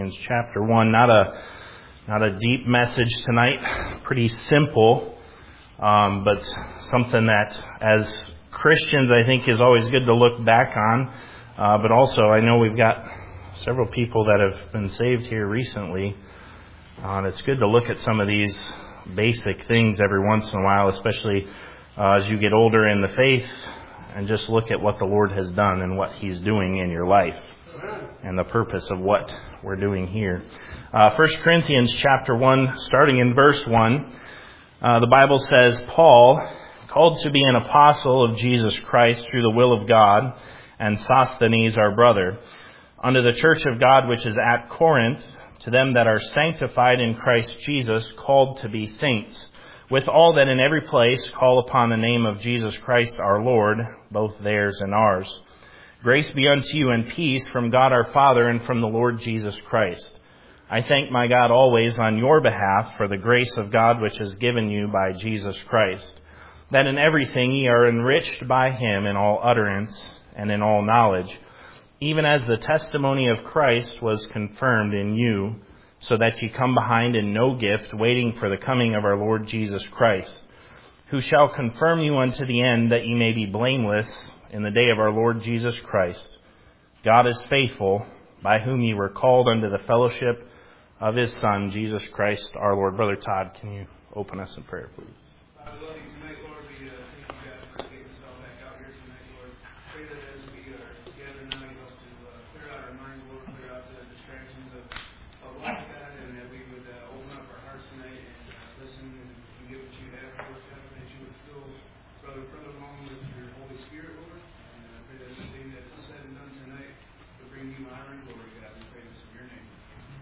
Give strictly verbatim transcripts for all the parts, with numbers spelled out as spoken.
Chapter one, not a not a deep message tonight, pretty simple, um, but something that as Christians I think is always good to look back on, uh, but also I know we've got several people that have been saved here recently, uh, and it's good to look at some of these basic things every once in a while, especially uh, as you get older in the faith, and just look at what the Lord has done and what He's doing in your life and the purpose of what we're doing here. Uh, First Corinthians chapter one, starting in verse one, uh, the Bible says, Paul, called to be an apostle of Jesus Christ through the will of God, and Sosthenes our brother, unto the church of God which is at Corinth, to them that are sanctified in Christ Jesus, called to be saints, with all that in every place call upon the name of Jesus Christ our Lord, both theirs and ours. Grace be unto you and peace from God our Father and from the Lord Jesus Christ. I thank my God always on your behalf for the grace of God which is given you by Jesus Christ, that in everything ye are enriched by Him in all utterance and in all knowledge, even as the testimony of Christ was confirmed in you, so that ye come behind in no gift, waiting for the coming of our Lord Jesus Christ, who shall confirm you unto the end, that ye may be blameless in the day of our Lord Jesus Christ. God is faithful, by whom ye were called unto the fellowship of His Son, Jesus Christ our Lord. Brother Todd, can you open us in prayer, please? I love you tonight, Lord. We uh, thank you, God, for getting us all back out here tonight, Lord. Pray that as we are together now, you help to uh, clear out our minds, Lord, clear out the distractions of, of life, God, and that we would uh, open up our hearts tonight and uh, listen and, and get what you have for us, God, that you would fill Brother Brother along with your Holy Spirit, Lord. And I uh, pray that everything that is said and done tonight will bring you honor and glory, God. We pray this in your name.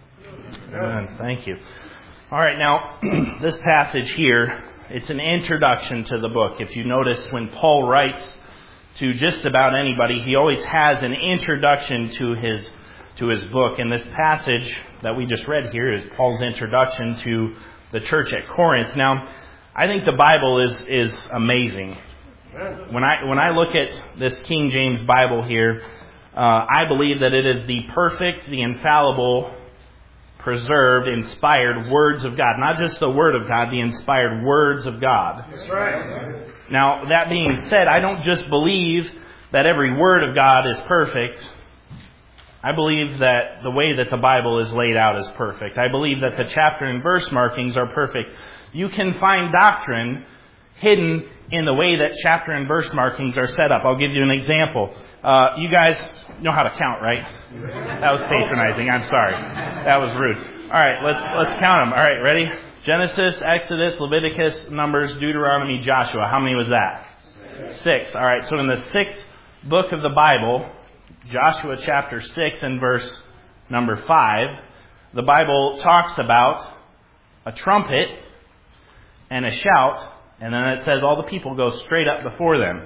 Amen. Thank you. All right, now, this passage here, it's an introduction to the book. If you notice, when Paul writes to just about anybody, he always has an introduction to his to his book. And this passage that we just read here is Paul's introduction to the church at Corinth. Now, I think the Bible is is amazing. When I when I look at this King James Bible here, uh, I believe that it is the perfect, the infallible, preserved, inspired words of God. Not just the Word of God, the inspired words of God. That's right. Now, that being said, I don't just believe that every word of God is perfect. I believe that the way that the Bible is laid out is perfect. I believe that the chapter and verse markings are perfect. You can find doctrine hidden in the way that chapter and verse markings are set up. I'll give you an example. Uh, you guys know how to count, right? That was patronizing. I'm sorry. That was rude. All right, let's let's count them. All right, ready? Genesis, Exodus, Leviticus, Numbers, Deuteronomy, Joshua. How many was that? Six. Six. All right, so in the sixth book of the Bible, Joshua chapter six and verse number five, the Bible talks about a trumpet and a shout, and then it says all the people go straight up before them.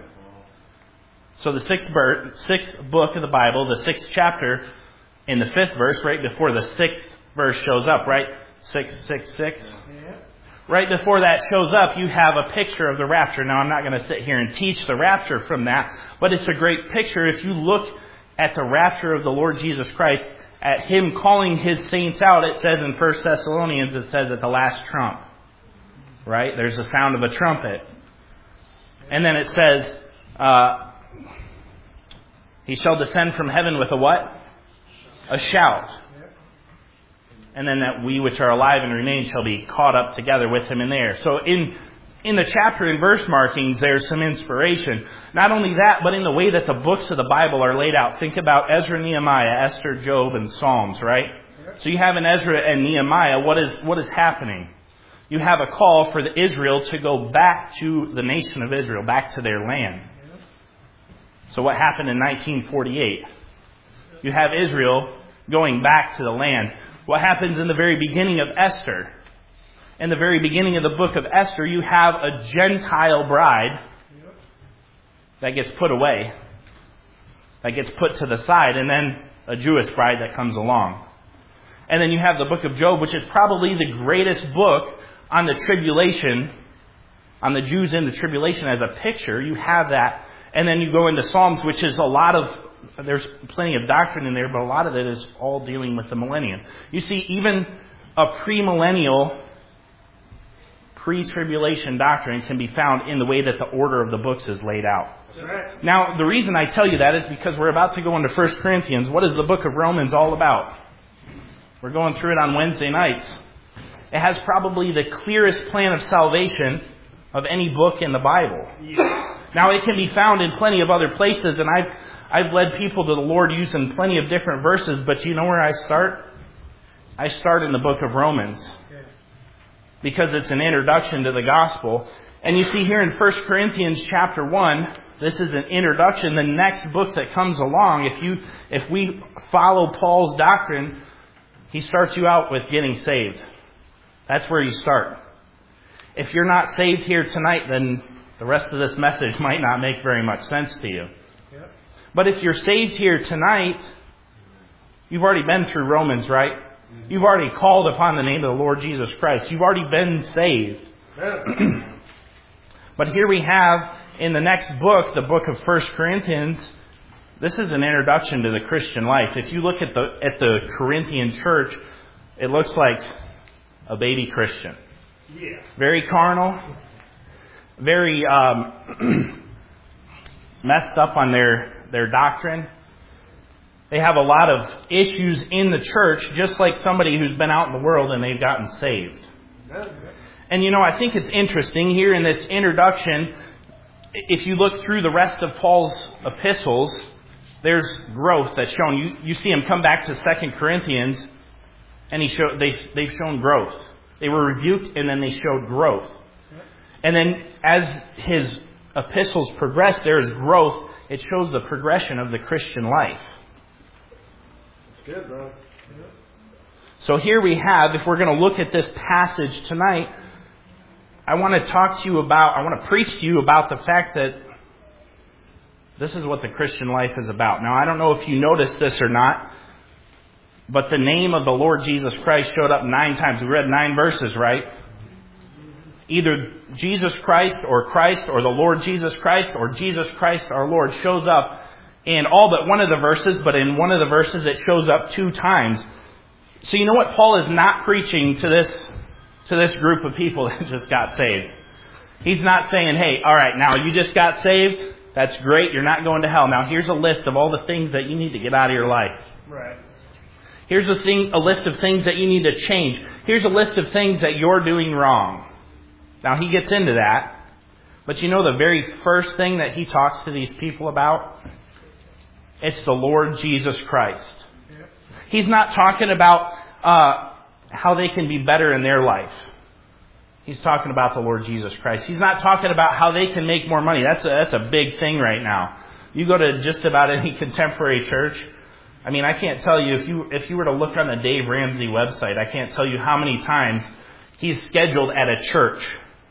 So the sixth, ber- sixth book of the Bible, the sixth chapter, in the fifth verse, right before the sixth verse shows up, right? Six, six, six. Yeah. Right before that shows up, you have a picture of the rapture. Now, I'm not going to sit here and teach the rapture from that, but it's a great picture. If you look at the rapture of the Lord Jesus Christ, at Him calling His saints out, it says in First Thessalonians, it says at the last trump. Right? There's the sound of a trumpet. And then it says, uh, He shall descend from heaven with a what? A shout. And then that we which are alive and remain shall be caught up together with Him in the air. So in in the chapter and verse markings, there's some inspiration. Not only that, but in the way that the books of the Bible are laid out. Think about Ezra, Nehemiah, Esther, Job, and Psalms, right? So you have in Ezra and Nehemiah, what is what is happening? You have a call for the Israel to go back to the nation of Israel, back to their land. So what happened in nineteen forty-eight? You have Israel going back to the land. What happens in the very beginning of Esther? In the very beginning of the book of Esther, you have a Gentile bride that gets put away, that gets put to the side, and then a Jewish bride that comes along. And then you have the book of Job, which is probably the greatest book on the tribulation, on the Jews in the tribulation as a picture. You have that. And then you go into Psalms, which is a lot of there's plenty of doctrine in there, but a lot of it is all dealing with the millennium. You see, even a premillennial, pre-tribulation doctrine can be found in the way that the order of the books is laid out. That's right. Now, the reason I tell you that is because we're about to go into First Corinthians. What is the book of Romans all about? We're going through it on Wednesday nights. It has probably the clearest plan of salvation of any book in the Bible. Yeah. Now, it can be found in plenty of other places, and I've I've led people to the Lord using plenty of different verses, but you know where I start? I start in the book of Romans. Okay. Because it's an introduction to the gospel. And you see here in First Corinthians chapter one, this is an introduction. The next book that comes along, if you if we follow Paul's doctrine, he starts you out with getting saved. That's where you start. If you're not saved here tonight, then the rest of this message might not make very much sense to you. Yep. But if you're saved here tonight, you've already been through Romans, right? You've already called upon the name of the Lord Jesus Christ. You've already been saved. Yep. But here we have, in the next book, the book of First Corinthians, this is an introduction to the Christian life. If you look at the at the Corinthian church, it looks like a baby Christian. Yeah. Very carnal, very um, messed up on their, their doctrine. They have a lot of issues in the church, just like somebody who's been out in the world and they've gotten saved. And you know, I think it's interesting here in this introduction, if you look through the rest of Paul's epistles, there's growth that's shown. You, you see him come back to Second Corinthians, and he show, they, they've shown growth. They were rebuked, and then they showed growth. And then as his epistles progress, there is growth. It shows the progression of the Christian life. That's good, bro. So here we have, if we're going to look at this passage tonight, I want to talk to you about, I want to preach to you about the fact that this is what the Christian life is about. Now, I don't know if you noticed this or not, but the name of the Lord Jesus Christ showed up nine times. We read nine verses, right? Either Jesus Christ or Christ or the Lord Jesus Christ or Jesus Christ our Lord shows up in all but one of the verses, but in one of the verses it shows up two times. So you know what? Paul is not preaching to this to this group of people that just got saved. He's not saying, hey, all right, now you just got saved. That's great. You're not going to hell. Now here's a list of all the things that you need to get out of your life. Right. Here's a thing, a list of things that you need to change. Here's a list of things that you're doing wrong. Now he gets into that. But you know the very first thing that he talks to these people about? It's the Lord Jesus Christ. Yep. He's not talking about uh, how they can be better in their life. He's talking about the Lord Jesus Christ. He's not talking about how they can make more money. That's a, that's a big thing right now. You go to just about any contemporary church. I mean, I can't tell you, if you if you were to look on the Dave Ramsey website, I can't tell you how many times he's scheduled at a church.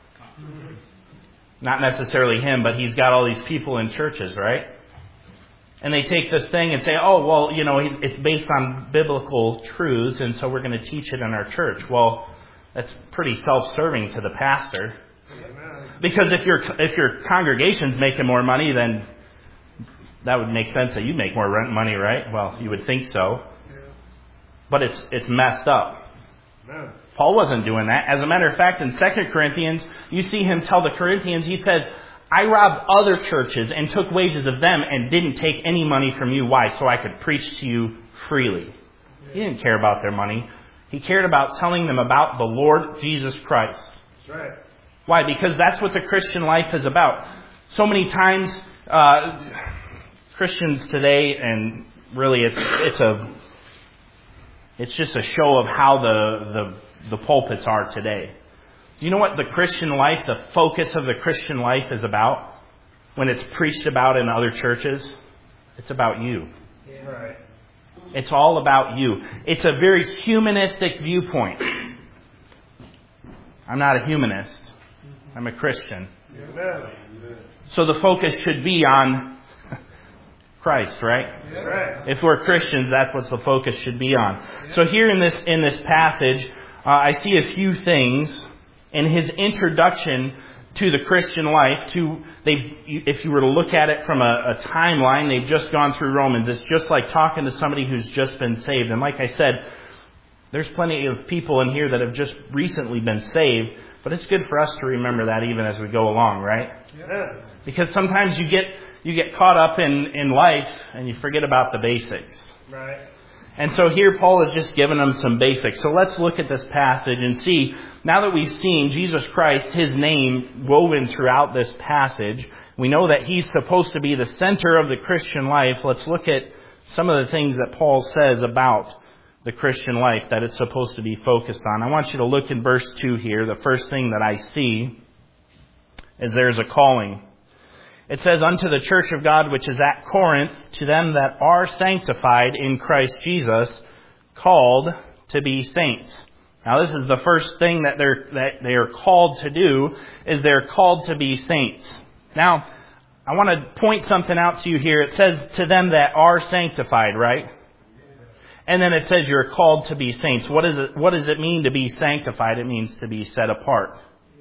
Not necessarily him, but he's got all these people in churches, right? And they take this thing and say, oh, well, you know, it's based on biblical truths, and so we're going to teach it in our church. Well, that's pretty self-serving to the pastor. Because if your if your congregation's making more money, then that would make sense that you make more rent money, right? Well, you would think so. But it's it's messed up. Paul wasn't doing that. As a matter of fact, in Second Corinthians, you see him tell the Corinthians, he said, I robbed other churches and took wages of them and didn't take any money from you. Why? So I could preach to you freely. He didn't care about their money. He cared about telling them about the Lord Jesus Christ. That's right. Why? Because that's what the Christian life is about. So many times, uh, Christians today, and really it's it's a it's just a show of how the the, the pulpits are today. Do you know what the Christian life, the focus of the Christian life is about when it's preached about in other churches? It's about you. Yeah. Right. It's all about you. It's a very humanistic viewpoint. I'm not a humanist. I'm a Christian. Amen. So the focus should be on Christ, right? Yeah. Right. If we're Christians, that's what the focus should be on. So here in this in this passage, uh, I see a few things. In his introduction, to the Christian life. To they, if you were to look at it from a, a timeline, they've just gone through Romans. It's just like talking to somebody who's just been saved. And like I said, there's plenty of people in here that have just recently been saved. But it's good for us to remember that even as we go along, right? Yeah. Because sometimes you get you get caught up in, in life and you forget about the basics. Right. And so here Paul has just given them some basics. So let's look at this passage and see, now that we've seen Jesus Christ, His name woven throughout this passage, we know that He's supposed to be the center of the Christian life. Let's look at some of the things that Paul says about the Christian life that it's supposed to be focused on. I want you to look in verse two here. The first thing that I see is there's a calling. It says, unto the church of God which is at Corinth, to them that are sanctified in Christ Jesus, called to be saints. Now this is the first thing that they're that they are called to do, is they're called to be saints. Now, I want to point something out to you here. It says, to them that are sanctified, right? And then it says you're called to be saints. What is it, what does it mean to be sanctified? It means to be set apart.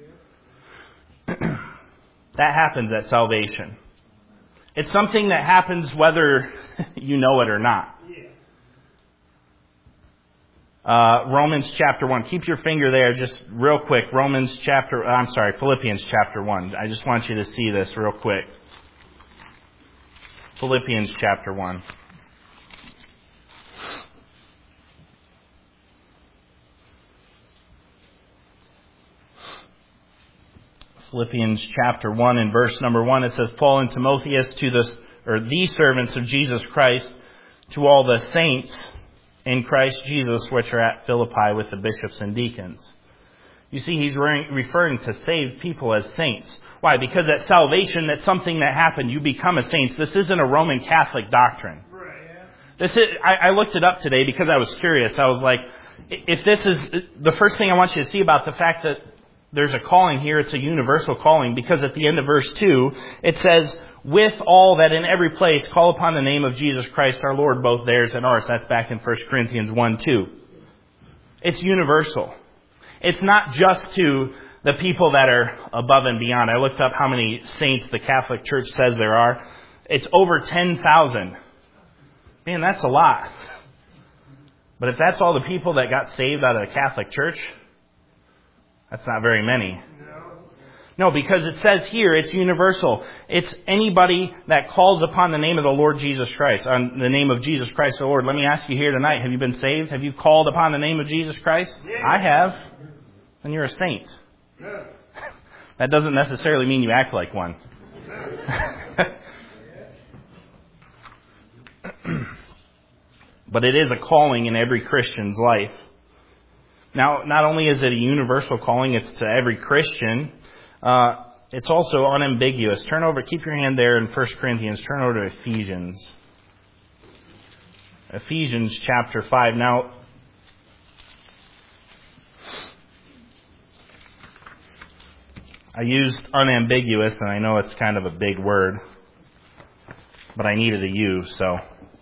That happens at salvation. It's something that happens whether you know it or not. Uh, Romans chapter one. Keep your finger there just real quick. Romans chapter, I'm sorry, Philippians chapter one. I just want you to see this real quick. Philippians chapter one. Philippians chapter one and verse number one, it says, Paul and Timotheus to the, or the servants of Jesus Christ, to all the saints in Christ Jesus, which are at Philippi with the bishops and deacons. You see, he's referring to saved people as saints. Why? Because at salvation, that's something that happened. You become a saint. This isn't a Roman Catholic doctrine. This is, I, I looked it up today because I was curious. I was like, if this is, the first thing I want you to see about the fact that there's a calling here, it's a universal calling, because at the end of verse two, it says, with all that in every place call upon the name of Jesus Christ our Lord, both theirs and ours. That's back in First Corinthians one two. It's universal. It's not just to the people that are above and beyond. I looked up how many saints the Catholic Church says there are. It's over ten thousand. Man, that's a lot. But if that's all the people that got saved out of the Catholic Church, that's not very many. No, because it says here, it's universal. It's anybody that calls upon the name of the Lord Jesus Christ, on the name of Jesus Christ the Lord. Let me ask you here tonight, have you been saved? Have you called upon the name of Jesus Christ? Yeah. I have. And you're a saint. Yeah. That doesn't necessarily mean you act like one. But it is a calling in every Christian's life. Now, not only is it a universal calling, it's to every Christian, uh, it's also unambiguous. Turn over, keep your hand there in First Corinthians, turn over to Ephesians. Ephesians chapter five. Now, I used unambiguous, and I know it's kind of a big word, but I needed a U, so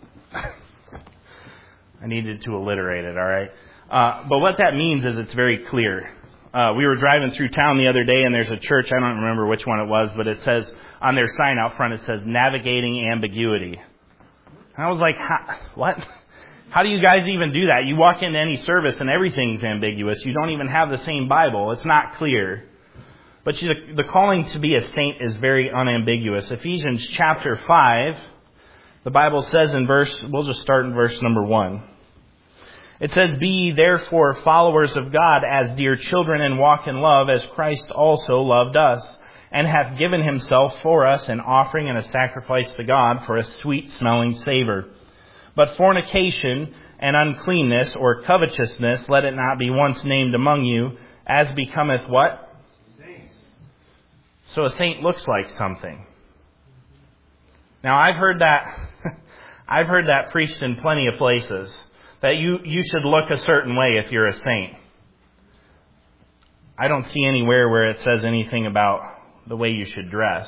I needed to alliterate it, all right? Uh, but what that means is it's very clear. Uh, we were driving through town the other day, and there's a church, I don't remember which one it was, but it says, on their sign out front, it says, navigating ambiguity. And I was like, what? How do you guys even do that? You walk into any service and everything's ambiguous. You don't even have the same Bible. It's not clear. But you, the calling to be a saint is very unambiguous. Ephesians chapter five, the Bible says in verse, we'll just start in verse number one. It says, be ye therefore followers of God as dear children, and walk in love as Christ also loved us, and hath given himself for us an offering and a sacrifice to God for a sweet smelling savor. But fornication and uncleanness or covetousness, let it not be once named among you, as becometh what? Saints. So a saint looks like something. Now I've heard that, I've heard that preached in plenty of places. That you, you should look a certain way if you're a saint. I don't see anywhere where it says anything about the way you should dress.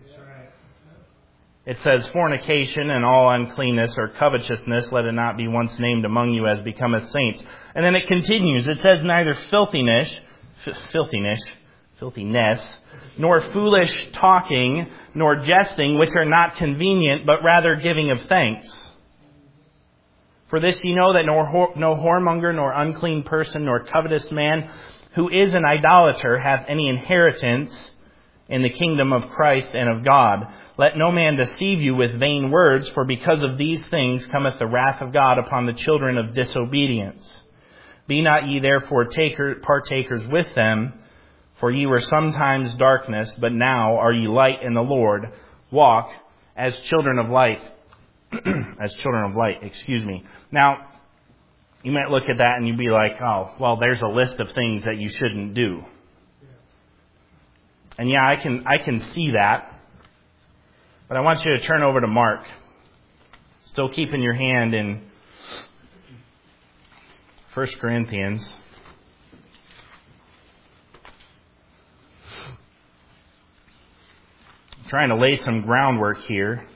It says, fornication and all uncleanness or covetousness, let it not be once named among you as becometh saints. And then it continues. It says, neither filthiness, f- filthiness, filthiness, nor foolish talking, nor jesting, which are not convenient, but rather giving of thanks. For this ye know that no, no whoremonger, nor unclean person, nor covetous man, who is an idolater, hath any inheritance in the kingdom of Christ and of God. Let no man deceive you with vain words, for because of these things cometh the wrath of God upon the children of disobedience. Be not ye therefore taker, partakers with them, for ye were sometimes darkness, but now are ye light in the Lord. Walk as children of light. as children of light, excuse me. Now, you might look at that and you'd be like, oh, well, there's a list of things that you shouldn't do. And yeah, I can I can see that. But I want you to turn over to Mark. Still keeping your hand in First Corinthians. I'm trying to lay some groundwork here.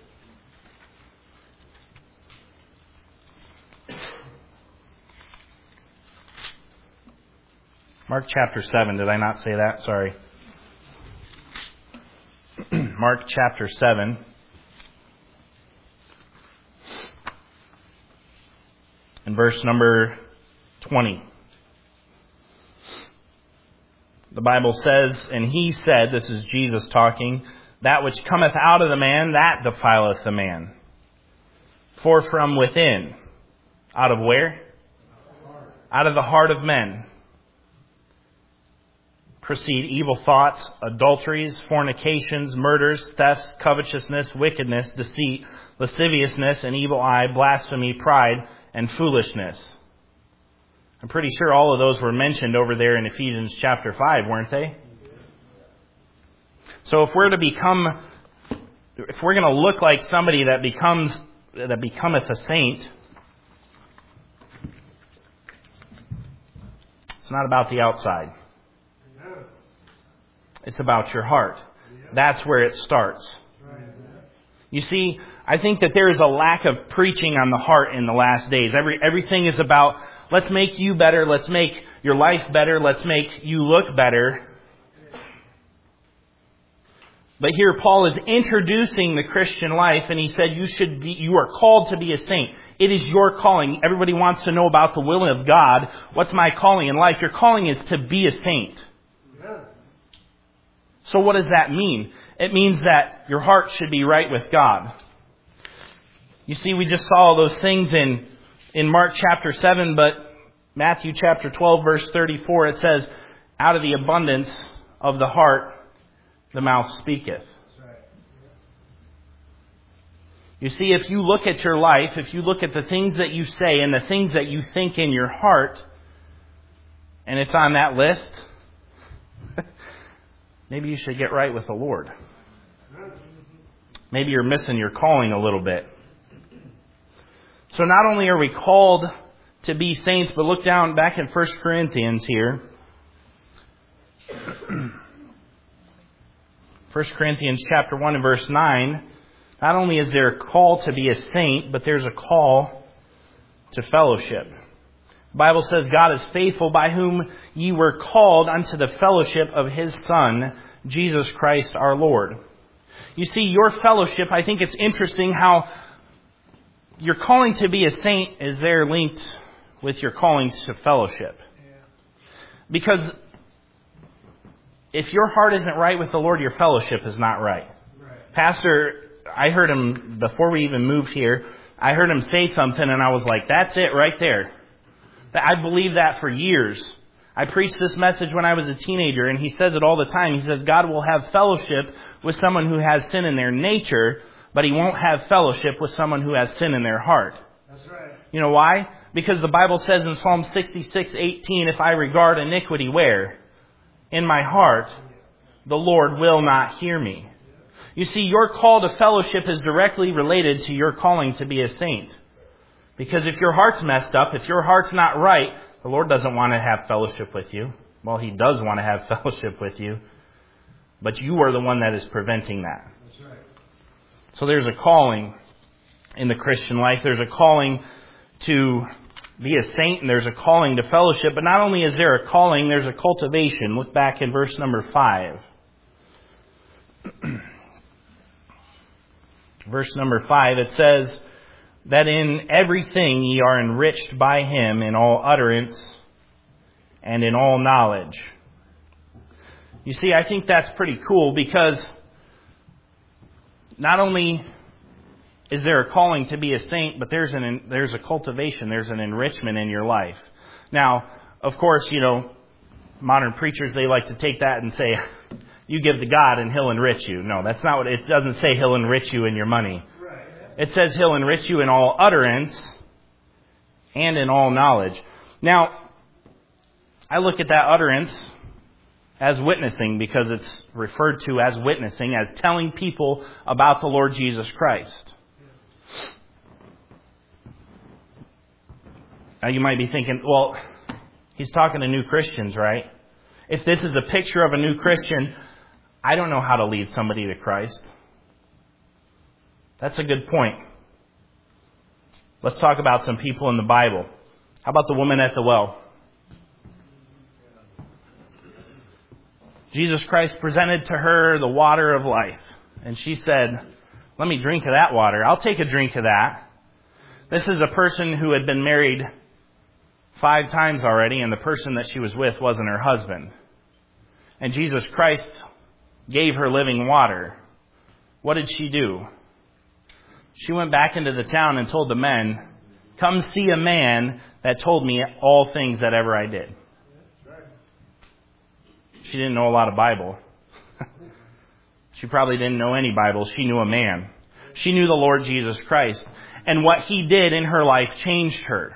Mark chapter seven. Did I not say that? Sorry. Mark chapter seven. And verse number twenty. The Bible says, and he said, this is Jesus talking, that which cometh out of the man, that defileth the man. For from within, out of where? Out of the heart of men proceed evil thoughts, adulteries, fornications, murders, thefts, covetousness, wickedness, deceit, lasciviousness, an evil eye, blasphemy, pride, and foolishness. I'm pretty sure all of those were mentioned over there in Ephesians chapter five, weren't they? So if we're to become, if we're going to look like somebody that becomes, that becometh a saint, it's not about the outside. It's about your heart. That's where it starts. You see, I think that there is a lack of preaching on the heart in the last days. Every everything is about, let's make you better, let's make your life better, let's make you look better. But here Paul is introducing the Christian life, and he said you should be, you are called to be a saint. It is your calling. Everybody wants to know about the will of God. What's my calling in life? Your calling is to be a saint. So what does that mean? It means that your heart should be right with God. You see, we just saw those things in, in Mark chapter seven, but Matthew chapter twelve, verse thirty-four, it says, out of the abundance of the heart, the mouth speaketh. You see, if you look at your life, if you look at the things that you say and the things that you think in your heart, and it's on that list, maybe you should get right with the Lord. Maybe you're missing your calling a little bit. So not only are we called to be saints, but look down back in First Corinthians here. First Corinthians chapter one and verse nine. Not only is there a call to be a saint, but there's a call to fellowship. The Bible says God is faithful, by whom ye were called unto the fellowship of His Son, Jesus Christ our Lord. You see, your fellowship, I think it's interesting how your calling to be a saint is there linked with your calling to fellowship. Because if your heart isn't right with the Lord, your fellowship is not right. Right. Pastor, I heard him, before we even moved here, I heard him say something and I was like, that's it right there. I believed that for years. I preached this message when I was a teenager, and he says it all the time. He says God will have fellowship with someone who has sin in their nature, but He won't have fellowship with someone who has sin in their heart. That's right. You know why? Because the Bible says in Psalm sixty-six eighteen, if I regard iniquity where? In my heart, the Lord will not hear me. You see, your call to fellowship is directly related to your calling to be a saint. Because if your heart's messed up, if your heart's not right, the Lord doesn't want to have fellowship with you. Well, He does want to have fellowship with you. But you are the one that is preventing that. That's right. So there's a calling in the Christian life. There's a calling to be a saint, and there's a calling to fellowship. But not only is there a calling, there's a cultivation. Look back in verse number five. verse number five, it says that in everything ye are enriched by him in all utterance and in all knowledge. You see, I think that's pretty cool because not only is there a calling to be a saint, but there's an there's a cultivation, there's an enrichment in your life. Now, of course, you know, modern preachers, they like to take that and say, you give to God and He'll enrich you. No, that's not what it doesn't say. He'll enrich you in your money. It says He'll enrich you in all utterance and in all knowledge. Now, I look at that utterance as witnessing because it's referred to as witnessing, as telling people about the Lord Jesus Christ. Now you might be thinking, well, he's talking to new Christians, right? If this is a picture of a new Christian, I don't know how to lead somebody to Christ. That's a good point. Let's talk about some people in the Bible. How about the woman at the well? Jesus Christ presented to her the water of life. And she said, let me drink of that water. I'll take a drink of that. This is a person who had been married five times already, and the person that she was with wasn't her husband. And Jesus Christ gave her living water. What did she do? She went back into the town and told the men, come see a man that told me all things that ever I did. She didn't know a lot of Bible. She probably didn't know any Bible. She knew a man. She knew the Lord Jesus Christ. And what He did in her life changed her.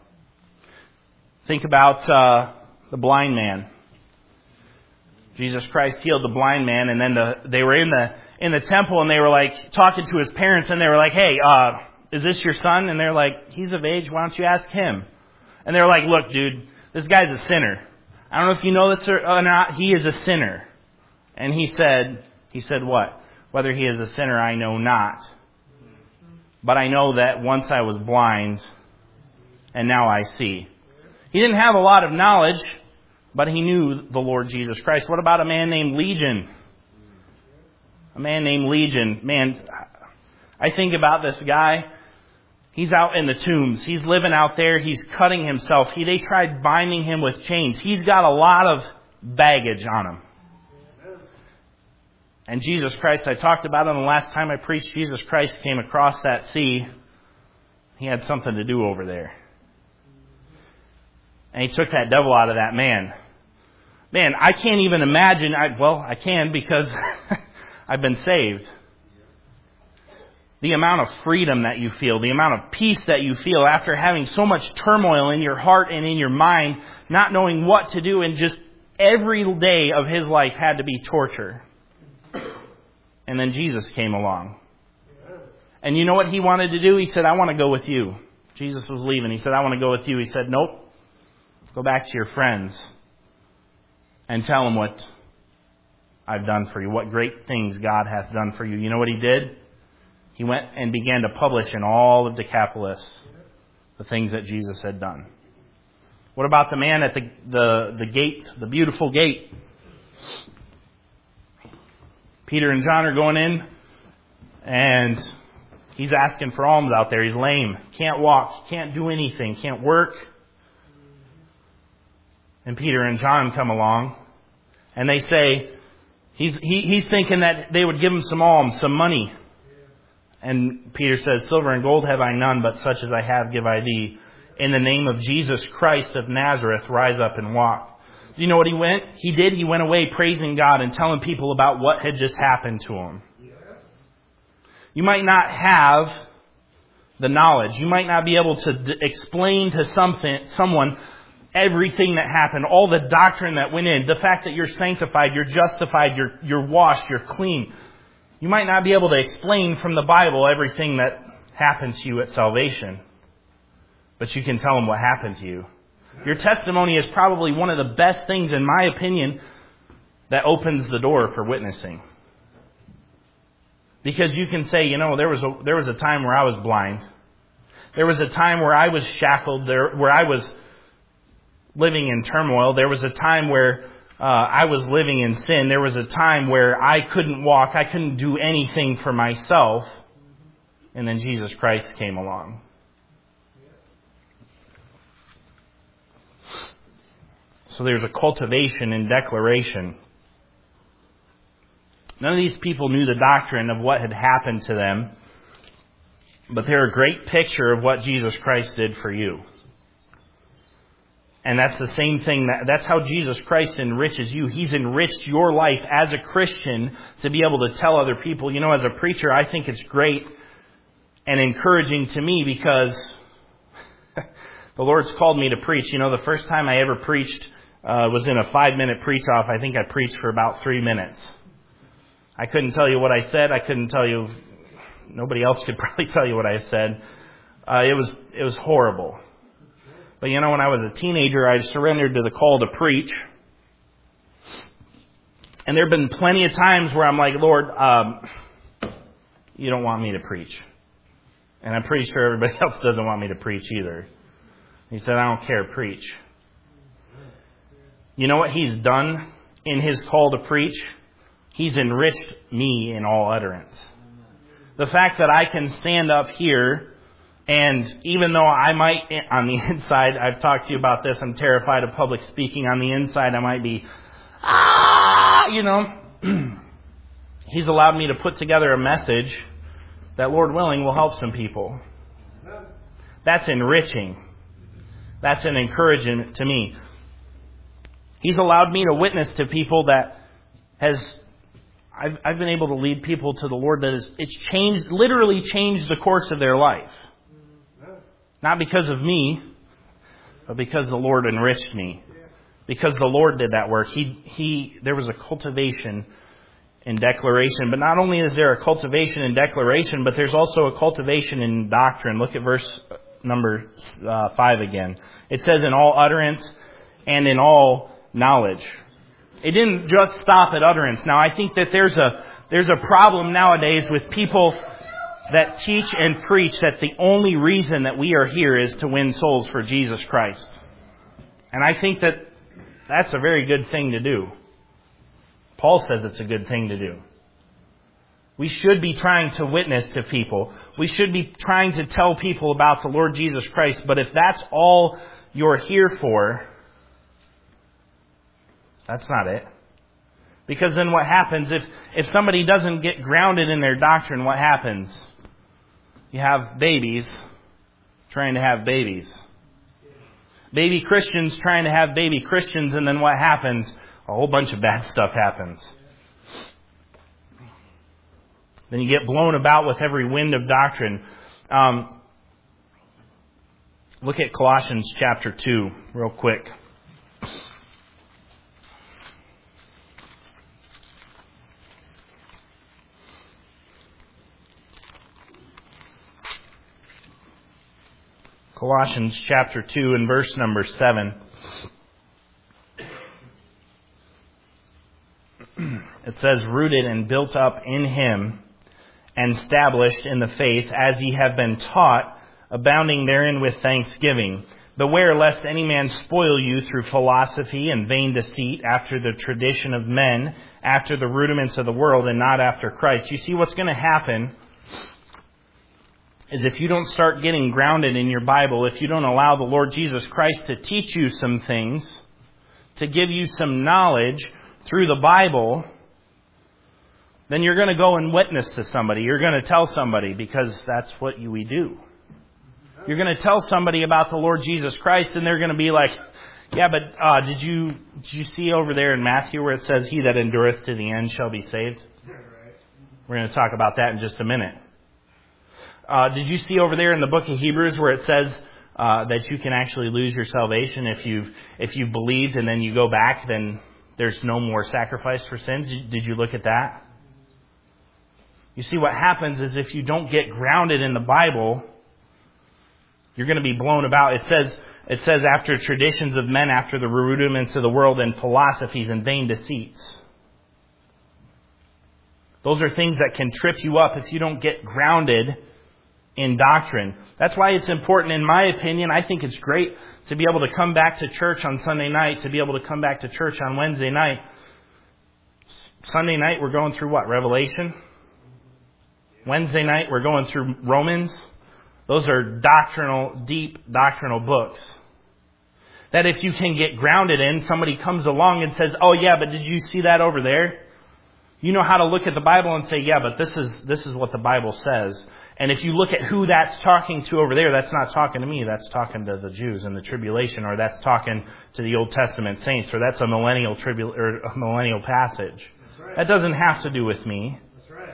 Think about uh, the blind man. Jesus Christ healed the blind man, and then the, they were in the in the temple, and they were like talking to his parents, and they were like, "Hey, uh, is this your son?" And they're like, "He's of age. Why don't you ask him?" And they're like, "Look, dude, this guy's a sinner. I don't know if you know this or not. He is a sinner." And he said, "He said what? Whether he is a sinner, I know not. But I know that once I was blind, and now I see." He didn't have a lot of knowledge, but he knew the Lord Jesus Christ. What about a man named Legion? A man named Legion. Man, I think about this guy. He's out in the tombs. He's living out there. He's cutting himself. He, they tried binding him with chains. He's got a lot of baggage on him. And Jesus Christ, I talked about it the last time I preached, Jesus Christ came across that sea. He had something to do over there. And He took that devil out of that man. Man, I can't even imagine. I, well, I can because I've been saved. The amount of freedom that you feel, the amount of peace that you feel after having so much turmoil in your heart and in your mind, not knowing what to do, and just every day of his life had to be torture. And then Jesus came along. And you know what He wanted to do? He said, I want to go with you. Jesus was leaving. He said, I want to go with you. He said, nope. Go back to your friends and tell them what I've done for you, what great things God hath done for you. You know what He did? He went and began to publish in all of Decapolis the things that Jesus had done. What about the man at the, the, the gate, the beautiful gate? Peter and John are going in, and he's asking for alms out there. He's lame, can't walk, can't do anything, can't work. And Peter and John come along, and they say, he's, he, he's thinking that they would give him some alms, some money. And Peter says, silver and gold have I none, but such as I have give I thee. In the name of Jesus Christ of Nazareth, rise up and walk. Do you know what he went? He did. He went away praising God and telling people about what had just happened to him. You might not have the knowledge. You might not be able to d- explain to something, someone everything that happened, all the doctrine that went in, the fact that you're sanctified, you're justified, you're, you're washed, you're clean. You might not be able to explain from the Bible everything that happened to you at salvation, but you can tell them what happened to you. Your testimony is probably one of the best things, in my opinion, that opens the door for witnessing. Because you can say, you know, there was a, there was a time where I was blind. There was a time where I was shackled, there, where I was living in turmoil. There was a time where uh, I was living in sin. There was a time where I couldn't walk. I couldn't do anything for myself. And then Jesus Christ came along. So there's a cultivation and declaration. None of these people knew the doctrine of what had happened to them, but they're a great picture of what Jesus Christ did for you. And that's the same thing, that, that's how Jesus Christ enriches you. He's enriched your life as a Christian to be able to tell other people. You know, as a preacher, I think it's great and encouraging to me because the Lord's called me to preach. You know, the first time I ever preached uh, was in a five-minute preach-off. I think I preached for about three minutes. I couldn't tell you what I said. I couldn't tell you. Nobody else could probably tell you what I said. Uh, it was it was horrible. But you know, when I was a teenager, I surrendered to the call to preach. And there have been plenty of times where I'm like, Lord, um, you don't want me to preach. And I'm pretty sure everybody else doesn't want me to preach either. He said, I don't care, preach. You know what He's done in His call to preach? He's enriched me in all utterance. The fact that I can stand up here, and even though I might, on the inside, I've talked to you about this, I'm terrified of public speaking. On the inside, I might be, ah, you know. He's allowed me to put together a message that, Lord willing, will help some people. That's enriching. That's an encouragement to me. He's allowed me to witness to people that has, I've, I've been able to lead people to the Lord that is, it's changed, literally changed the course of their life. Not because of me, but because the Lord enriched me. Because the Lord did that work. He, he, there was a cultivation and declaration. But not only is there a cultivation and declaration, but there's also a cultivation in doctrine. Look at verse number uh, five again. It says, in all utterance and in all knowledge. It didn't just stop at utterance. Now, I think that there's a there's a problem nowadays with people that teach and preach that the only reason that we are here is to win souls for Jesus Christ. And I think that that's a very good thing to do. Paul says it's a good thing to do. We should be trying to witness to people. We should be trying to tell people about the Lord Jesus Christ. But if that's all you're here for, that's not it. Because then what happens if, if somebody doesn't get grounded in their doctrine, what happens? You have babies trying to have babies. Baby Christians trying to have baby Christians, and then what happens? A whole bunch of bad stuff happens. Then you get blown about with every wind of doctrine. Um, look at Colossians chapter two real quick. Colossians chapter two and verse number seven. It says, rooted and built up in Him, and established in the faith, as ye have been taught, abounding therein with thanksgiving. Beware lest any man spoil you through philosophy and vain deceit, after the tradition of men, after the rudiments of the world, and not after Christ. You see, what's going to happen is if you don't start getting grounded in your Bible, if you don't allow the Lord Jesus Christ to teach you some things, to give you some knowledge through the Bible, then you're going to go and witness to somebody. You're going to tell somebody, because that's what you, we do. You're going to tell somebody about the Lord Jesus Christ, and they're going to be like, yeah, but uh, did you did you see over there in Matthew where it says, he that endureth to the end shall be saved? We're going to talk about that in just a minute. Uh, did you see over there in the book of Hebrews where it says uh, that you can actually lose your salvation if you've if you've believed and then you go back, then there's no more sacrifice for sins? Did you look at that? You see, what happens is if you don't get grounded in the Bible, you're going to be blown about. It says it says after traditions of men, after the rudiments of the world, and philosophies and vain deceits. Those are things that can trip you up if you don't get grounded in doctrine. That's why it's important, in my opinion. I think it's great to be able to come back to church on Sunday night, to be able to come back to church on Wednesday night. Sunday night, we're going through what? Revelation? Wednesday night, we're going through Romans. Those are doctrinal, deep doctrinal books. That if you can get grounded in, somebody comes along and says, oh yeah, but did you see that over there? You know how to look at the Bible and say, yeah, but this is this is what the Bible says. And if you look at who that's talking to over there, that's not talking to me. That's talking to the Jews in the tribulation, or that's talking to the Old Testament saints, or that's a millennial tribul or a millennial passage. That's right. That doesn't have to do with me. That's right.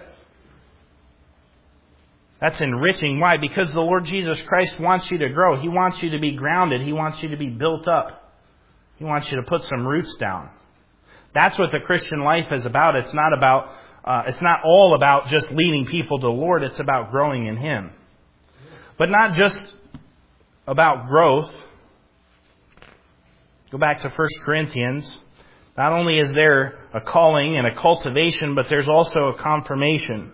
That's enriching. Why? Because the Lord Jesus Christ wants you to grow. He wants you to be grounded. He wants you to be built up. He wants you to put some roots down. That's what the Christian life is about. It's not about, uh, it's not all about just leading people to the Lord. It's about growing in Him. But not just about growth. Go back to First Corinthians. Not only is there a calling and a cultivation, but there's also a confirmation.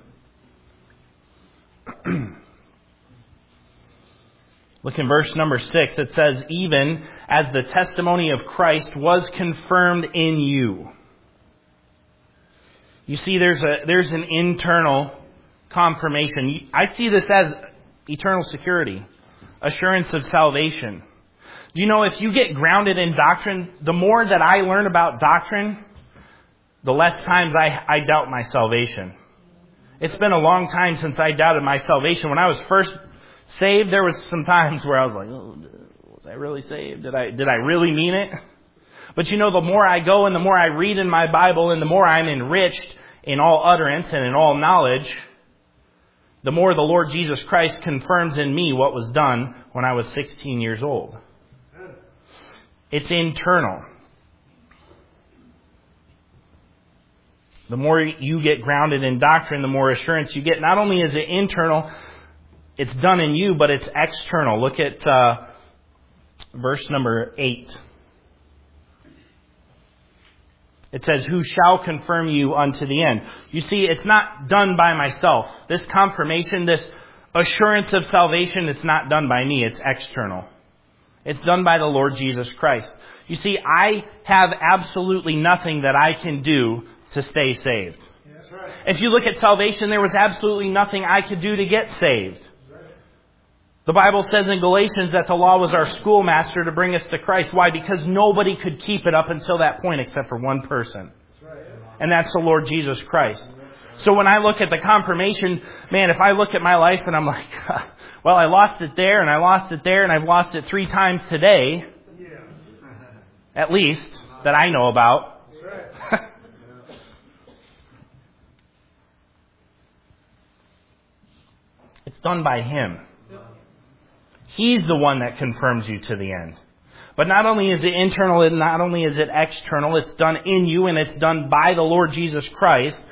Look in verse number six. It says, even as the testimony of Christ was confirmed in you. You see, there's a there's an internal confirmation. I see this as eternal security, assurance of salvation. Do you know, if you get grounded in doctrine, the more that I learn about doctrine, the less times I, I doubt my salvation. It's been a long time since I doubted my salvation. When I was first saved, there was some times where I was like, oh, was I really saved? Did I, did I really mean it? But you know, the more I go and the more I read in my Bible and the more I'm enriched in all utterance and in all knowledge, the more the Lord Jesus Christ confirms in me what was done when I was sixteen years old. It's internal. The more you get grounded in doctrine, the more assurance you get. Not only is it internal, it's done in you, but it's external. Look at uh, verse number eight. It says, who shall confirm you unto the end? You see, it's not done by myself. This confirmation, this assurance of salvation, it's not done by me. It's external. It's done by the Lord Jesus Christ. You see, I have absolutely nothing that I can do to stay saved. That's right. If you look at salvation, there was absolutely nothing I could do to get saved. The Bible says in Galatians that the law was our schoolmaster to bring us to Christ. Why? Because nobody could keep it up until that point except for one person. And that's the Lord Jesus Christ. So when I look at the confirmation, man, if I look at my life and I'm like, well, I lost it there and I lost it there and I've lost it three times today, at least, that I know about. It's done by Him. He's the one that confirms you to the end. But not only is it internal, and not only is it external, it's done in you and it's done by the Lord Jesus Christ.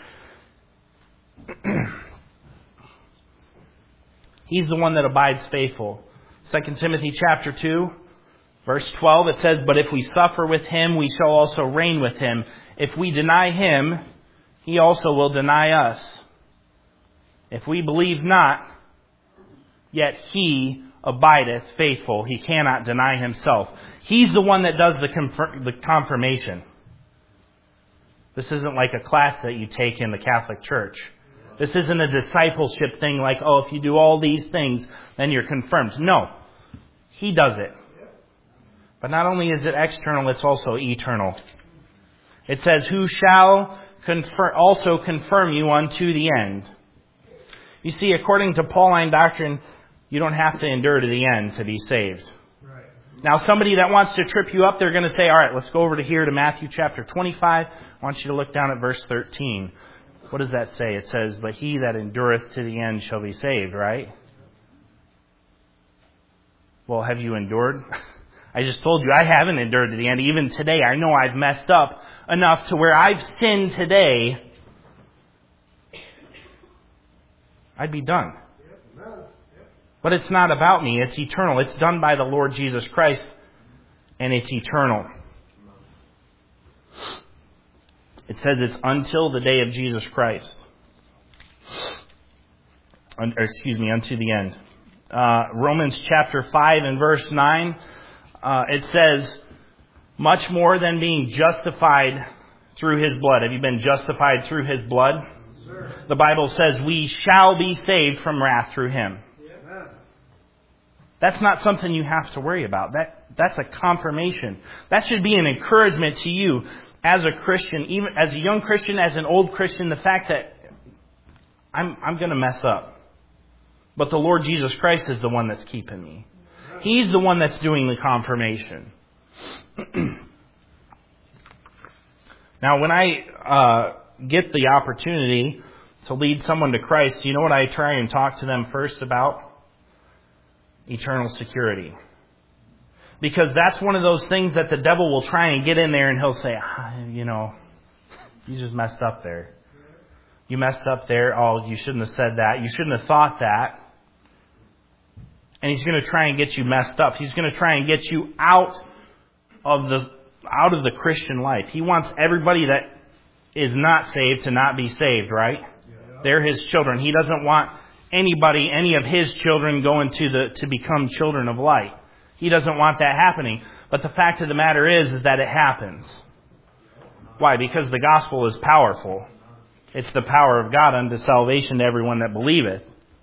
He's the one that abides faithful. Second Timothy chapter two, verse twelve, it says, but if we suffer with Him, we shall also reign with Him. If we deny Him, He also will deny us. If we believe not, yet He abideth faithful. He cannot deny Himself. He's the one that does the, confirm, the confirmation. This isn't like a class that you take in the Catholic Church. This isn't a discipleship thing like, oh, if you do all these things, then you're confirmed. No. He does it. But not only is it external, it's also eternal. It says, who shall confirm, also confirm you unto the end. You see, according to Pauline doctrine, you don't have to endure to the end to be saved. Right. Now, somebody that wants to trip you up, they're going to say, all right, let's go over to here to Matthew chapter twenty-five. I want you to look down at verse thirteen. What does that say? It says, but he that endureth to the end shall be saved, right? Well, have you endured? I just told you I haven't endured to the end. Even today, I know I've messed up enough to where I've sinned today. I'd be done. But it's not about me. It's eternal. It's done by the Lord Jesus Christ, and it's eternal. It says it's until the day of Jesus Christ. Un- or excuse me, unto the end. Uh, Romans chapter five and verse nine, uh, it says, much more than being justified through His blood. Have you been justified through His blood? The Bible says we shall be saved from wrath through Him. That's not something you have to worry about. That that's a confirmation. That should be an encouragement to you as a Christian, even as a young Christian, as an old Christian, the fact that I'm I'm going to mess up. But the Lord Jesus Christ is the one that's keeping me. He's the one that's doing the confirmation. Now, when I uh, get the opportunity to lead someone to Christ, you know what I try and talk to them first about? Eternal security. Because that's one of those things that the devil will try and get in there and he'll say, ah, you know, you just messed up there. You messed up there. Oh, you shouldn't have said that. You shouldn't have thought that. And he's going to try and get you messed up. He's going to try and get you out of the out of the Christian life. He wants everybody that is not saved to not be saved, right? Yeah. They're His children. He doesn't want anybody, any of His children going to the to become children of light. He doesn't want that happening. But the fact of the matter is, is that it happens. Why? Because the gospel is powerful. It's the power of God unto salvation to everyone that believeth.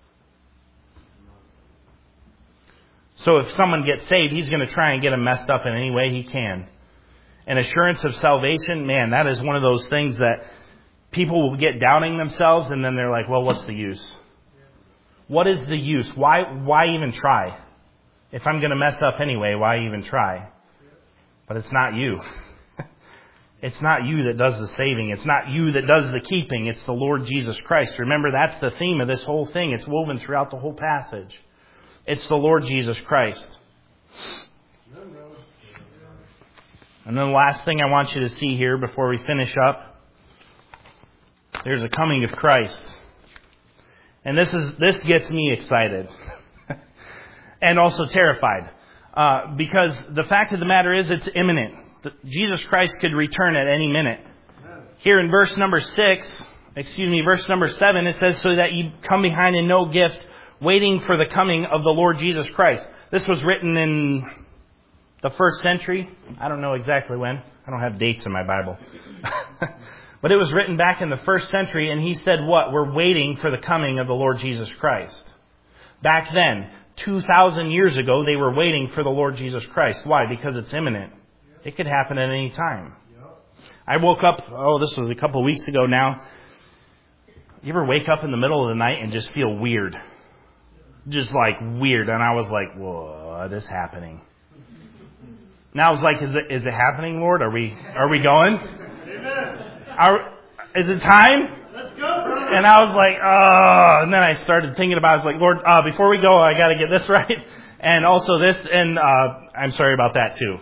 So if someone gets saved, he's going to try and get them messed up in any way he can. And assurance of salvation, man, that is one of those things that people will get doubting themselves and then they're like, well, what's the use? What is the use? Why, why even try? If I'm going to mess up anyway, why even try? But it's not you. It's not you that does the saving. It's not you that does the keeping. It's the Lord Jesus Christ. Remember, that's the theme of this whole thing. It's woven throughout the whole passage. It's the Lord Jesus Christ. And then the last thing I want you to see here before we finish up, there's a coming of Christ. And this is this gets me excited. And also terrified. Uh, because the fact of the matter is it's imminent. Jesus Christ could return at any minute. Here in verse number six, excuse me, verse number seven, it says, so that you come behind in no gift, waiting for the coming of the Lord Jesus Christ. This was written in the first century. I don't know exactly when. I don't have dates in my Bible. But it was written back in the first century, and he said what? We're waiting for the coming of the Lord Jesus Christ. Back then, two thousand years ago, they were waiting for the Lord Jesus Christ. Why? Because it's imminent. It could happen at any time. I woke up, oh, this was a couple of weeks ago now. You ever wake up in the middle of the night and just feel weird? Just like weird. And I was like, what is happening? And I was like, is it, is it happening, Lord? Are we, are we going? Are, is it time? Let's go, brother. And I was like, oh, and then I started thinking about it. I was like, Lord, uh, before we go, I got to get this right. And also this, and uh, I'm sorry about that too.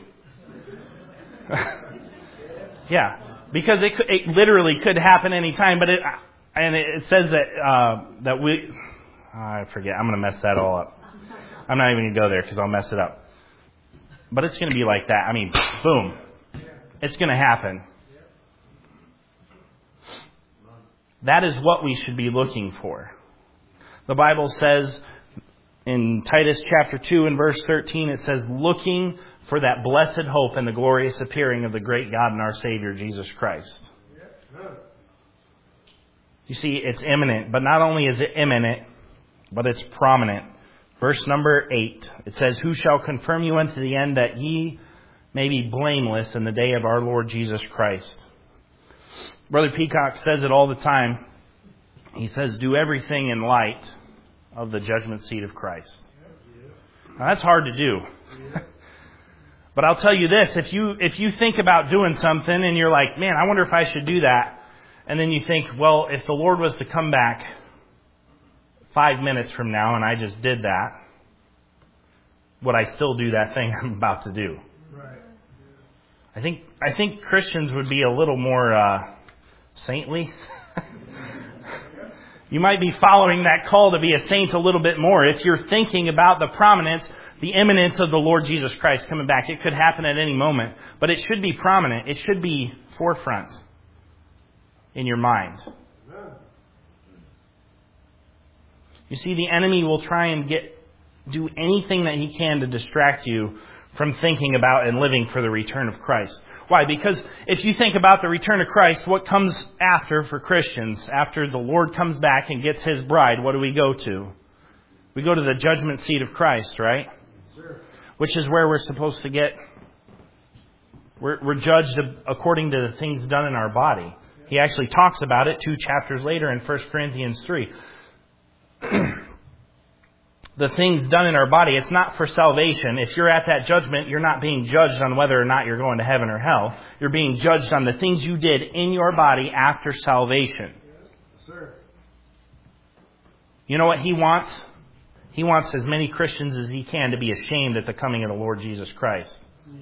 Yeah, because it could, it literally could happen any time, but it and it says that uh, that we oh, I forget. I'm going to mess that all up. I'm not even going to go there because I'll mess it up. But it's going to be like that. I mean, boom, it's going to happen. That is what we should be looking for. The Bible says in Titus chapter two and verse thirteen, it says, looking for that blessed hope and the glorious appearing of the great God and our Savior, Jesus Christ. You see, it's imminent, but not only is it imminent, but it's prominent. Verse number eight, it says, who shall confirm you unto the end that ye may be blameless in the day of our Lord Jesus Christ? Brother Peacock says it all the time. He says, do everything in light of the judgment seat of Christ. Now, that's hard to do. But I'll tell you this, if you if you think about doing something and you're like, man, I wonder if I should do that. And then you think, well, if the Lord was to come back five minutes from now and I just did that, would I still do that thing I'm about to do? Right. I think I think Christians would be a little more uh, saintly. You might be following that call to be a saint a little bit more if you're thinking about the prominence, the imminence of the Lord Jesus Christ coming back. It could happen at any moment, but it should be prominent. It should be forefront in your mind. You see, the enemy will try and get do anything that he can to distract you from thinking about and living for the return of Christ. Why? Because if you think about the return of Christ, what comes after for Christians? After the Lord comes back and gets His bride, what do we go to? We go to the judgment seat of Christ, right? Sure. Which is where we're supposed to get... We're, we're judged according to the things done in our body. He actually talks about it two chapters later in First Corinthians three. The things done in our body, it's not for salvation. If you're at that judgment, you're not being judged on whether or not you're going to heaven or hell. You're being judged on the things you did in your body after salvation. Yes, sir. You know what He wants? He wants as many Christians as He can to be ashamed at the coming of the Lord Jesus Christ.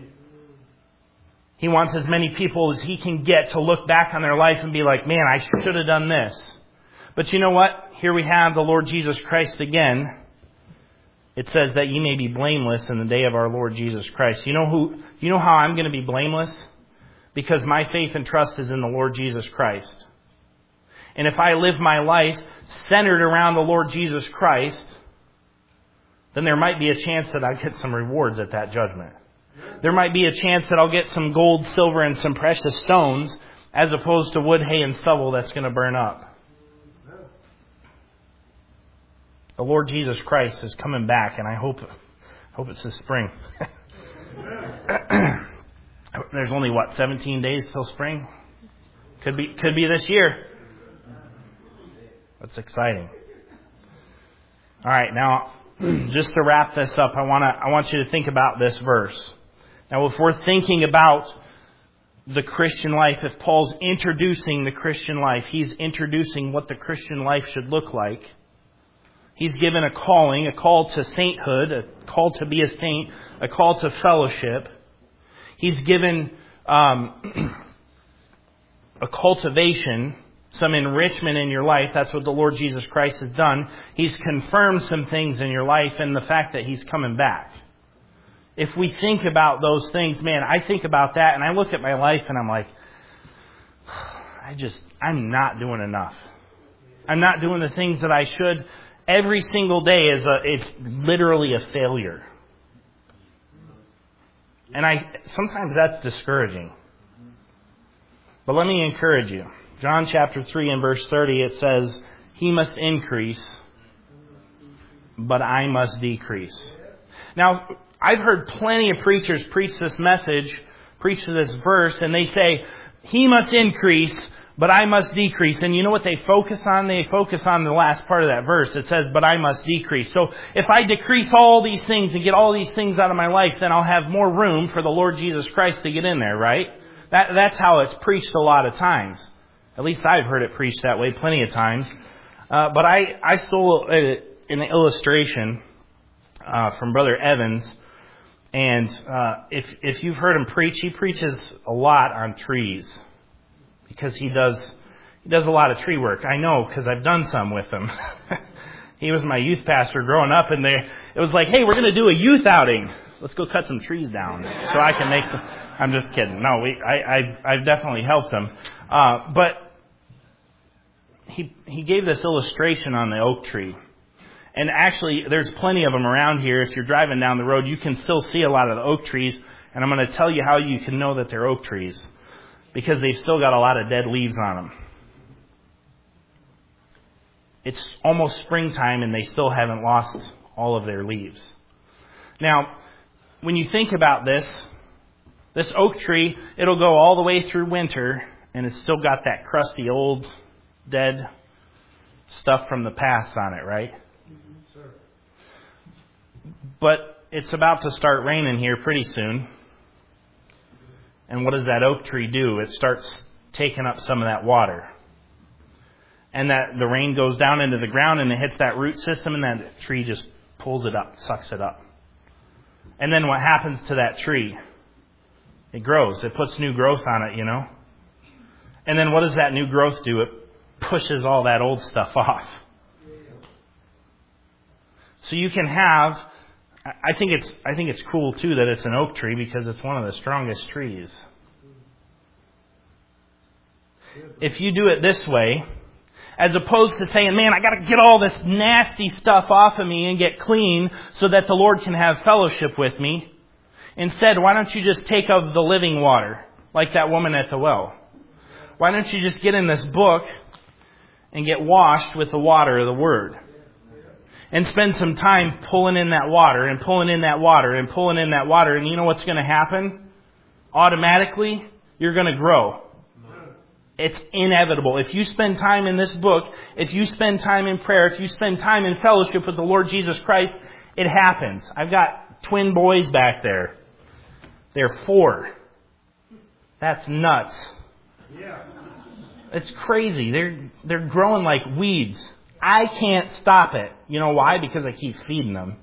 He wants as many people as He can get to look back on their life and be like, man, I should have done this. But you know what? Here we have the Lord Jesus Christ again. It says that ye may be blameless in the day of our Lord Jesus Christ. You know who? You know how I'm going to be blameless? Because my faith and trust is in the Lord Jesus Christ. And if I live my life centered around the Lord Jesus Christ, then there might be a chance that I get some rewards at that judgment. There might be a chance that I'll get some gold, silver, and some precious stones, as opposed to wood, hay, and stubble that's going to burn up. The Lord Jesus Christ is coming back, and I hope hope it's this spring. There's only, what, seventeen days till spring? Could be could be this year. That's exciting. All right, now, just to wrap this up, I want to I want you to think about this verse. Now, if we're thinking about the Christian life, if Paul's introducing the Christian life, he's introducing what the Christian life should look like. He's given a calling, a call to sainthood, a call to be a saint, a call to fellowship. He's given um, a cultivation, some enrichment in your life. That's what the Lord Jesus Christ has done. He's confirmed some things in your life and the fact that He's coming back. If we think about those things, man, I think about that and I look at my life and I'm like, I just, I'm not doing enough. I'm not doing the things that I should. Every single day is a, it's literally a failure. And I, sometimes that's discouraging. But let me encourage you. John chapter three and verse thirty, it says, He must increase, but I must decrease. Now, I've heard plenty of preachers preach this message, preach this verse, and they say, He must increase, but I must decrease. And you know what they focus on? They focus on the last part of that verse. It says, but I must decrease. So if I decrease all these things and get all these things out of my life, then I'll have more room for the Lord Jesus Christ to get in there, right? That, that's how it's preached a lot of times. At least I've heard it preached that way plenty of times. Uh, but I, I stole a, an illustration uh, from Brother Evans. And uh, if if you've heard him preach, he preaches a lot on trees. Because he does he does a lot of tree work. I know, because I've done some with him. He was my youth pastor growing up, and they it was like, hey, we're going to do a youth outing. Let's go cut some trees down so I can make some. I'm just kidding. No, we I I've, I've definitely helped him. Uh, but he he gave this illustration on the oak tree. And actually, there's plenty of them around here. If you're driving down the road, you can still see a lot of the oak trees. And I'm going to tell you how you can know that they're oak trees. Because they've still got a lot of dead leaves on them. It's almost springtime and they still haven't lost all of their leaves. Now, when you think about this, this oak tree, it'll go all the way through winter and it's still got that crusty old dead stuff from the past on it, right? But it's about to start raining here pretty soon. And what does that oak tree do? It starts taking up some of that water. And that the rain goes down into the ground and it hits that root system and that tree just pulls it up, sucks it up. And then what happens to that tree? It grows. It puts new growth on it, you know. And then what does that new growth do? It pushes all that old stuff off. So you can have, I think it's I think it's cool too that it's an oak tree because it's one of the strongest trees. If you do it this way, as opposed to saying, man, I got to get all this nasty stuff off of me and get clean so that the Lord can have fellowship with me. Instead, why don't you just take of the living water, like that woman at the well? Why don't you just get in this book and get washed with the water of the Word? And spend some time pulling in that water and pulling in that water and pulling in that water. And you know what's going to happen? Automatically, you're going to grow. It's inevitable. If you spend time in this book, if you spend time in prayer, if you spend time in fellowship with the Lord Jesus Christ, it happens. I've got twin boys back there. They're four. That's nuts. It's crazy. They're they're growing like weeds. I can't stop it. You know why? Because I keep feeding them.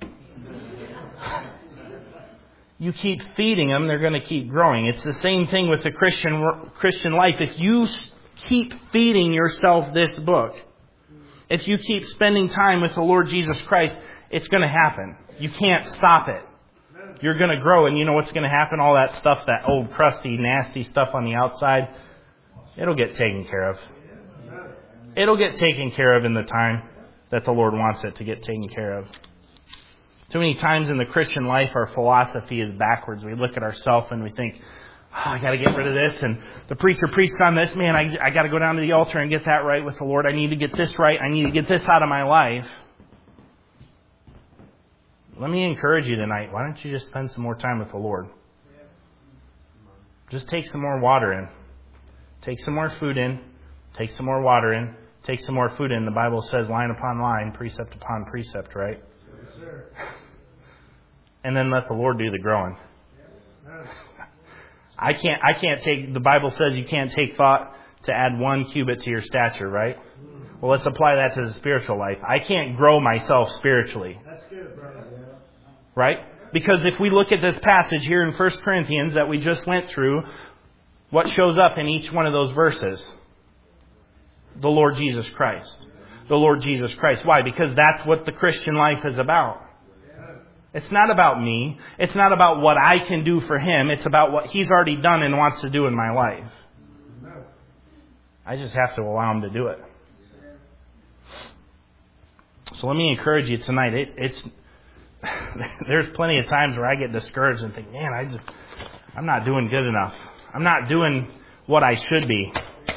You keep feeding them, they're going to keep growing. It's the same thing with the Christian Christian life. If you keep feeding yourself this book, if you keep spending time with the Lord Jesus Christ, it's going to happen. You can't stop it. You're going to grow, and you know what's going to happen? All that stuff, that old, crusty, nasty stuff on the outside, it'll get taken care of. It'll get taken care of in the time that the Lord wants it to get taken care of. Too many times in the Christian life, our philosophy is backwards. We look at ourselves and we think, oh, I got to get rid of this. And the preacher preached on this. Man, I, I got to go down to the altar and get that right with the Lord. I need to get this right. I need to get this out of my life. Let me encourage you tonight. Why don't you just spend some more time with the Lord? Just take some more water in. Take some more food in. Take some more water in. Take some more food in. The Bible says line upon line, precept upon precept, right? Yes, sir. And then let the Lord do the growing. I can't, I can't take, the Bible says you can't take thought to add one cubit to your stature, right? Well, let's apply that to the spiritual life. I can't grow myself spiritually. That's good, brother. Right? Because if we look at this passage here in First Corinthians that we just went through, what shows up in each one of those verses? The Lord Jesus Christ. The Lord Jesus Christ. Why? Because that's what the Christian life is about. It's not about me. It's not about what I can do for Him. It's about what He's already done and wants to do in my life. I just have to allow Him to do it. So let me encourage you tonight. It, it's there's plenty of times where I get discouraged and think, man, I just I'm not doing good enough. I'm not doing what I should be.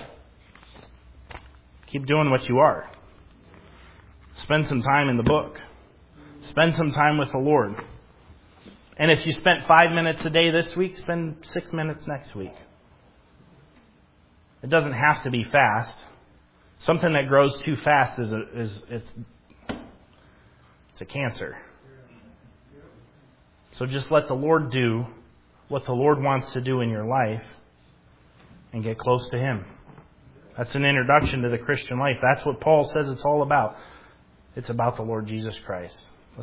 Keep doing what you are. Spend some time in the book. Spend some time with the Lord. And if you spent five minutes a day this week, spend six minutes next week. It doesn't have to be fast. Something that grows too fast is a, is it's it's a cancer. So just let the Lord do what the Lord wants to do in your life and get close to Him. That's an introduction to the Christian life. That's what Paul says it's all about. It's about the Lord Jesus Christ.